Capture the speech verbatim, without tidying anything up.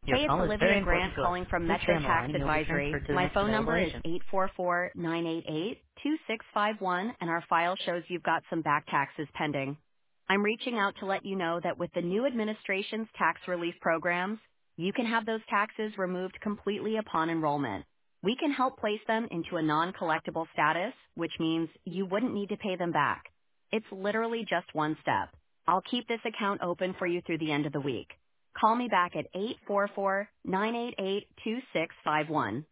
Your Hey, it's call is very Olivia important Grant to us. calling from Please stay Metro on the Tax line and you'll be Advisory. transferred to the My next phone available number is agent. eight four four, nine eight eight, two six five one, and our file shows you've got some back taxes pending. I'm reaching out to let you know that with the new administration's tax relief programs, you can have those taxes removed completely upon enrollment. We can help place them into a non-collectible status, which means you wouldn't need to pay them back. It's literally just one step. I'll keep this account open for you through the end of the week. Call me back at eight four four, nine eight eight, two six five one.